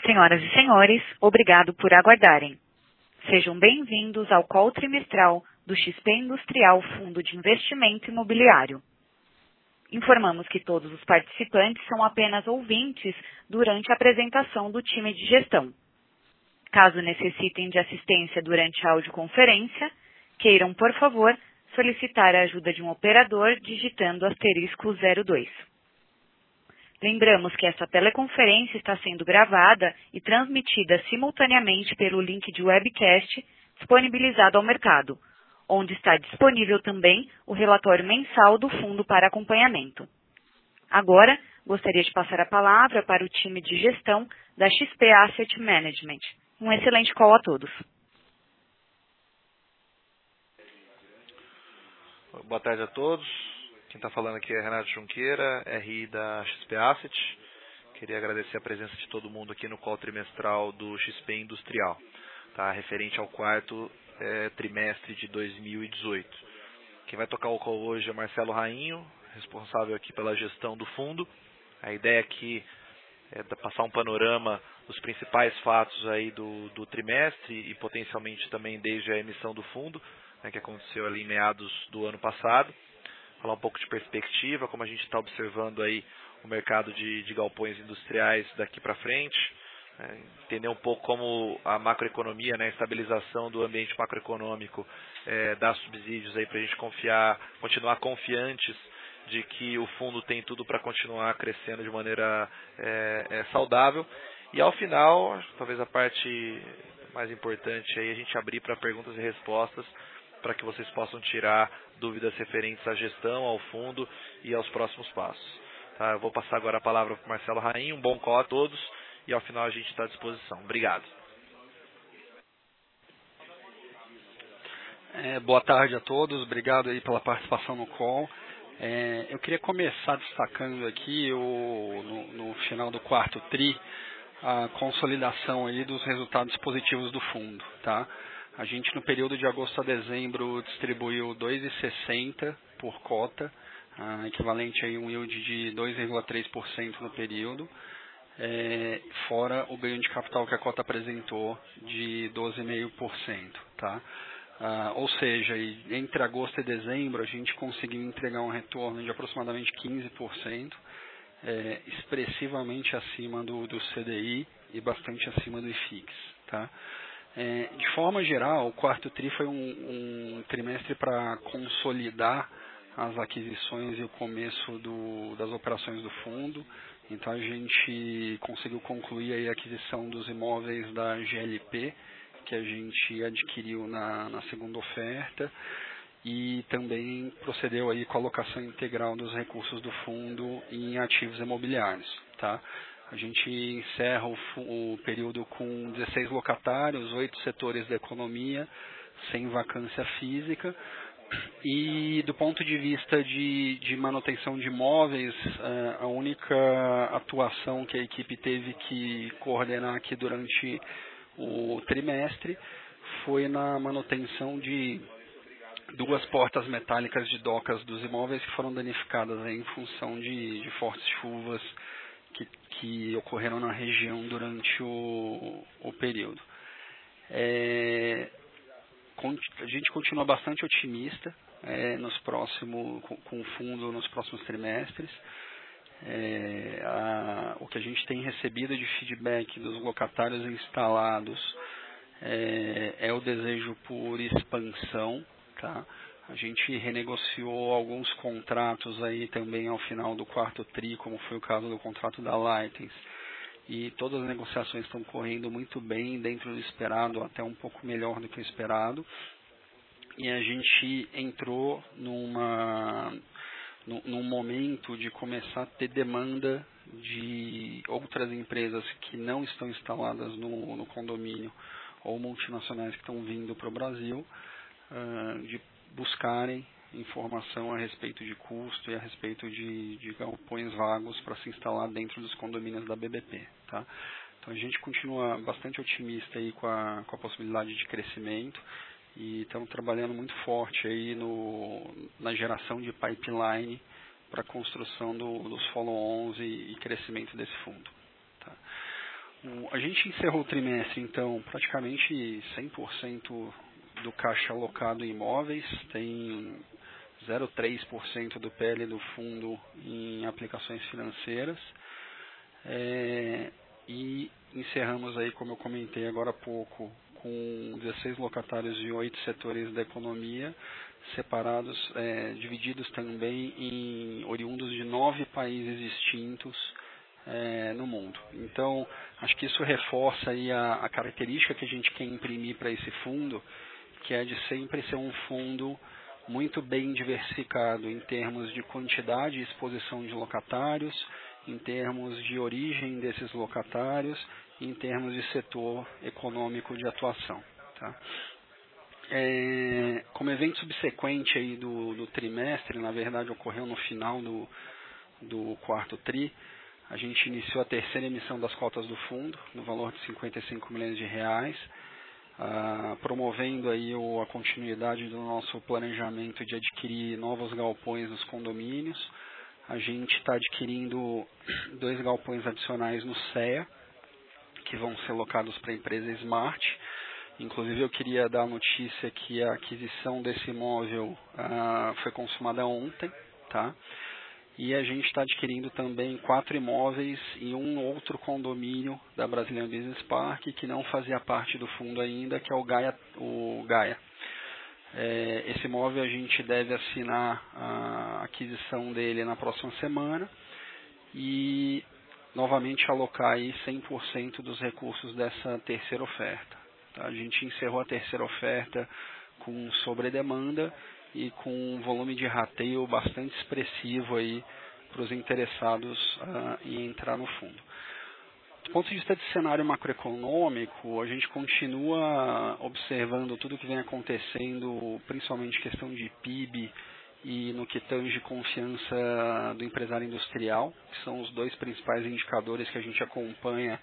Senhoras e senhores, obrigado por aguardarem. Sejam bem-vindos ao call trimestral do XP Industrial Fundo de Investimento Imobiliário. Informamos que todos os participantes são apenas ouvintes durante a apresentação do time de gestão. Caso necessitem de assistência durante a audioconferência, queiram, por favor, solicitar a ajuda de um operador digitando *02. Lembramos que essa teleconferência está sendo gravada e transmitida simultaneamente pelo link de webcast disponibilizado ao mercado, onde está disponível também o relatório mensal do fundo para acompanhamento. Agora, gostaria de passar a palavra para o time de gestão da XP Asset Management. Um excelente call a todos. Boa tarde a todos. Quem está falando aqui é Renato Junqueira, RI da XP Asset. Queria agradecer a presença de todo mundo aqui no call trimestral do XP Industrial, tá? Referente ao quarto trimestre de 2018. Quem vai tocar o call hoje é Marcelo Rainho, responsável aqui pela gestão do fundo. A ideia aqui é passar um panorama dos principais fatos aí do trimestre e potencialmente também desde a emissão do fundo, né, que aconteceu ali em meados do ano passado. Falar um pouco de perspectiva, como a gente está observando aí o mercado de galpões industriais daqui para frente, entender um pouco como a macroeconomia, né, a estabilização do ambiente macroeconômico dá subsídios aí para a gente continuar confiantes de que o fundo tem tudo para continuar crescendo de maneira saudável. E ao final, talvez a parte mais importante aí, a gente abrir para perguntas e respostas, para que vocês possam tirar dúvidas referentes à gestão, ao fundo e aos próximos passos. Tá, eu vou passar agora a palavra para o Marcelo Rainho. Um bom call a todos e ao final a gente está à disposição. Obrigado. Boa tarde a todos, obrigado aí pela participação no call. Eu queria começar destacando aqui no final do quarto TRI a consolidação aí dos resultados positivos do fundo, tá? A gente no período de agosto a dezembro distribuiu 2,60 por cota, equivalente a um yield de 2,3% no período, fora o ganho de capital que a cota apresentou de 12,5%, tá? Ou seja, entre agosto e dezembro a gente conseguiu entregar um retorno de aproximadamente 15%, expressivamente acima do CDI e bastante acima do IFIX, tá? De forma geral, o quarto TRI foi um trimestre para consolidar as aquisições e o começo das operações do fundo. Então a gente conseguiu concluir aí a aquisição dos imóveis da GLP, que a gente adquiriu na segunda oferta, e também procedeu aí com a alocação integral dos recursos do fundo em ativos imobiliários, tá? A gente encerra o período com 16 locatários, 8 setores da economia, sem vacância física. E do ponto de vista de manutenção de imóveis, a única atuação que a equipe teve que coordenar aqui durante o trimestre foi na manutenção de 2 portas metálicas de docas dos imóveis que foram danificadas em função de fortes chuvas que ocorreram na região durante o período. A gente continua bastante otimista com o fundo nos próximos trimestres. O que a gente tem recebido de feedback dos locatários instalados é o desejo por expansão, tá? A gente renegociou alguns contratos aí também ao final do quarto TRI, como foi o caso do contrato da Lightens, e todas as negociações estão correndo muito bem, dentro do esperado, até um pouco melhor do que o esperado, e a gente entrou num momento de começar a ter demanda de outras empresas que não estão instaladas no condomínio, ou multinacionais que estão vindo para o Brasil, de buscarem informação a respeito de custo e a respeito de galpões vagos para se instalar dentro dos condomínios da BBP, tá? Então a gente continua bastante otimista aí com a possibilidade de crescimento e estamos trabalhando muito forte aí na geração de pipeline para a construção dos follow-ons e crescimento desse fundo, tá? A gente encerrou o trimestre, então, praticamente 100% do caixa alocado em imóveis, tem 0,3% do PL do fundo em aplicações financeiras. E encerramos aí, como eu comentei agora há pouco, com 16 locatários de 8 setores da economia, separados, divididos também em oriundos de 9 países distintos no mundo. Então, acho que isso reforça aí a característica que a gente quer imprimir para esse fundo, que é de sempre ser um fundo muito bem diversificado em termos de quantidade e exposição de locatários, em termos de origem desses locatários, em termos de setor econômico de atuação. Tá? Como evento subsequente aí do trimestre, na verdade ocorreu no final do quarto TRI, a gente iniciou a terceira emissão das cotas do fundo, no valor de 55 milhões de reais, promovendo aí a continuidade do nosso planejamento de adquirir novos galpões nos condomínios. A gente está adquirindo 2 galpões adicionais no CEA, que vão ser locados para a empresa Smart. Inclusive, eu queria dar a notícia que a aquisição desse imóvel foi consumada ontem, tá? E a gente está adquirindo também 4 imóveis e um outro condomínio da Brazilian Business Park, que não fazia parte do fundo ainda, que é o Gaia. Esse imóvel a gente deve assinar a aquisição dele na próxima semana e novamente alocar aí 100% dos recursos dessa terceira oferta. Tá? A gente encerrou a terceira oferta com sobredemanda e com um volume de rateio bastante expressivo aí para os interessados em entrar no fundo. Do ponto de vista de cenário macroeconômico, a gente continua observando tudo o que vem acontecendo, principalmente questão de PIB e no que tange confiança do empresário industrial, que são os 2 principais indicadores que a gente acompanha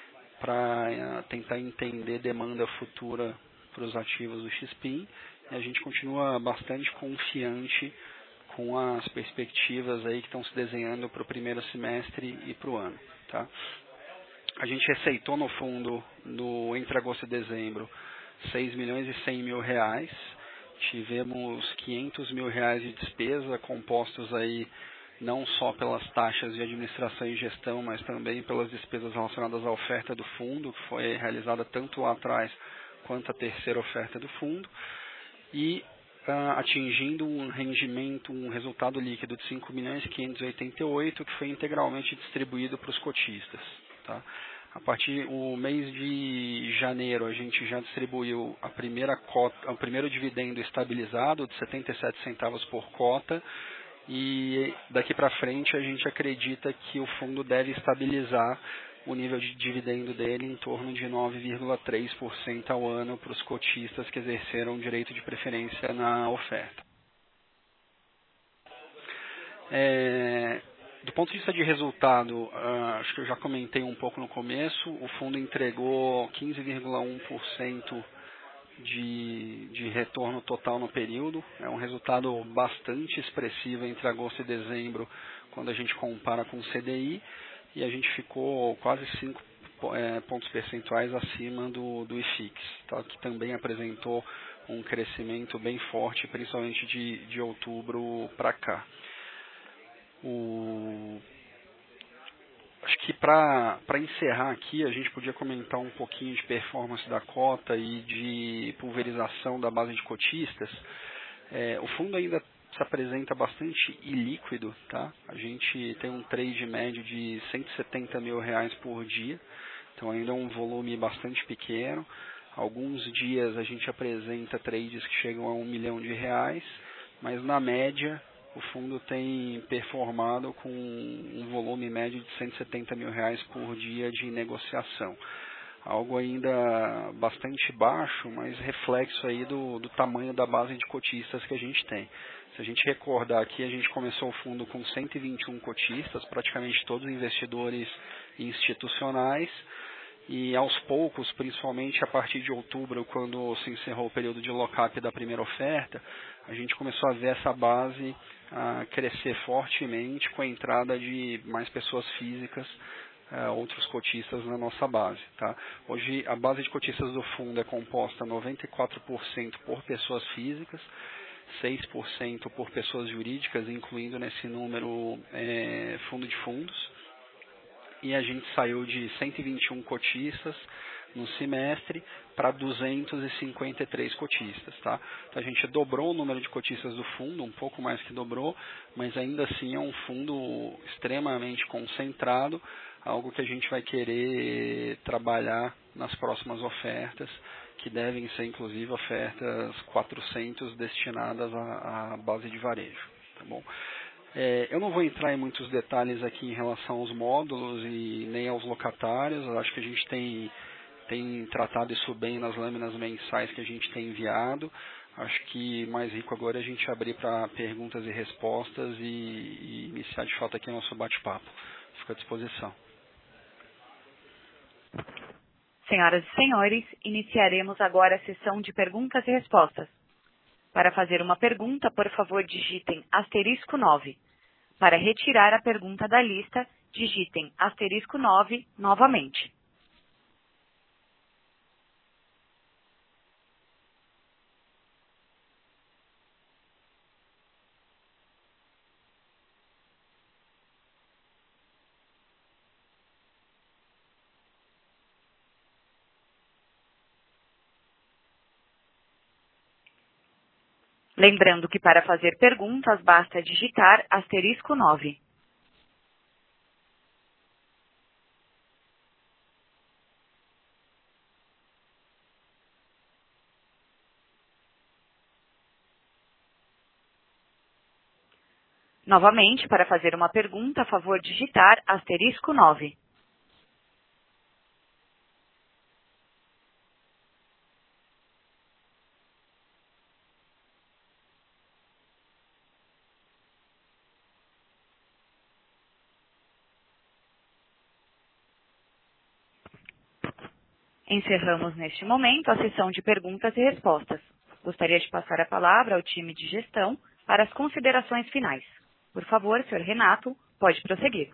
para tentar entender demanda futura para os ativos do XPIN. E a gente continua bastante confiante com as perspectivas aí que estão se desenhando para o primeiro semestre e para o ano. Tá? A gente receitou no fundo, entre agosto e dezembro, 6 milhões e 100 mil reais. Tivemos 500 mil reais de despesa, compostos aí não só pelas taxas de administração e gestão, mas também pelas despesas relacionadas à oferta do fundo, que foi realizada tanto lá atrás quanto a terceira oferta do fundo. E atingindo um rendimento, um resultado líquido de 5 milhões e 588, que foi integralmente distribuído para os cotistas. Tá? A partir do mês de janeiro, a gente já distribuiu a primeira cota, o primeiro dividendo estabilizado de 77 centavos por cota, e daqui para frente a gente acredita que o fundo deve estabilizar o nível de dividendo dele em torno de 9,3% ao ano para os cotistas que exerceram o direito de preferência na oferta. Do ponto de vista de resultado, acho que eu já comentei um pouco no começo, o fundo entregou 15,1% de retorno total no período. É um resultado bastante expressivo entre agosto e dezembro, quando a gente compara com o CDI, e a gente ficou quase 5 pontos percentuais acima do IFIX, tá? Que também apresentou um crescimento bem forte, principalmente de outubro para cá. Acho que para encerrar aqui, a gente podia comentar um pouquinho de performance da cota e de pulverização da base de cotistas. O fundo ainda se apresenta bastante ilíquido, tá? A gente tem um trade médio de 170 mil reais por dia, então ainda é um volume bastante pequeno. Alguns dias a gente apresenta trades que chegam a 1 milhão de reais, mas na média o fundo tem performado com um volume médio de 170 mil reais por dia de negociação. Algo ainda bastante baixo, mas reflexo aí do tamanho da base de cotistas que a gente tem. Se a gente recordar aqui, a gente começou o fundo com 121 cotistas, praticamente todos investidores institucionais, e aos poucos, principalmente a partir de outubro, quando se encerrou o período de lock-up da primeira oferta, a gente começou a ver essa base crescer fortemente com a entrada de mais pessoas físicas outros cotistas na nossa base. Tá? Hoje, a base de cotistas do fundo é composta 94% por pessoas físicas, 6% por pessoas jurídicas, incluindo nesse número fundo de fundos. E a gente saiu de 121 cotistas no semestre para 253 cotistas. Tá? Então a gente dobrou o número de cotistas do fundo, um pouco mais que dobrou, mas ainda assim é um fundo extremamente concentrado, algo que a gente vai querer trabalhar nas próximas ofertas, que devem ser inclusive ofertas 400 destinadas à base de varejo. Tá bom? Eu não vou entrar em muitos detalhes aqui em relação aos módulos e nem aos locatários. Eu acho que a gente tem tratado isso bem nas lâminas mensais que a gente tem enviado. Acho que mais rico agora é a gente abrir para perguntas e respostas e iniciar de fato aqui o nosso bate-papo. Fico à disposição. Senhoras e senhores, iniciaremos agora a sessão de perguntas e respostas. Para fazer uma pergunta, por favor, digitem *9. Para retirar a pergunta da lista, digitem *9 novamente. Lembrando que para fazer perguntas basta digitar *9. Novamente, para fazer uma pergunta, a favor digitar *9. Encerramos neste momento a sessão de perguntas e respostas. Gostaria de passar a palavra ao time de gestão para as considerações finais. Por favor, senhor Renato, pode prosseguir.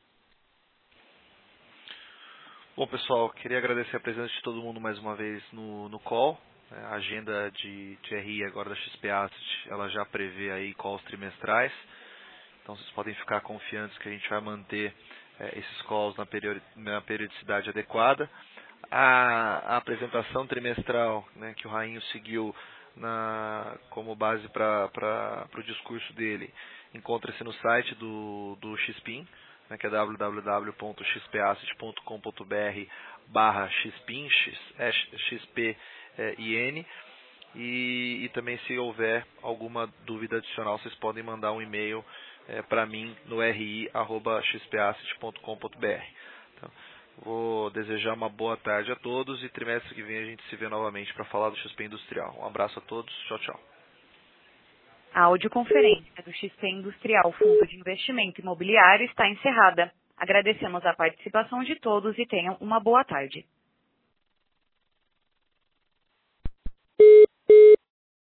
Bom, pessoal, queria agradecer a presença de todo mundo mais uma vez no call. A agenda de RI agora da XP Asset, ela já prevê aí calls trimestrais. Então vocês podem ficar confiantes que a gente vai manter esses calls na periodicidade adequada. A apresentação trimestral, né, que o Rainho seguiu como base para o discurso dele, encontra-se no site do XPIN, né, que é www.xpasset.com.br/XPIN, XPIN, e também se houver alguma dúvida adicional, vocês podem mandar um e-mail para mim no ri@xpasset.com.br. Então, vou desejar uma boa tarde a todos e trimestre que vem a gente se vê novamente para falar do XP Industrial. Um abraço a todos, tchau, tchau. A audioconferência do XP Industrial Fundo de Investimento Imobiliário está encerrada. Agradecemos a participação de todos e tenham uma boa tarde.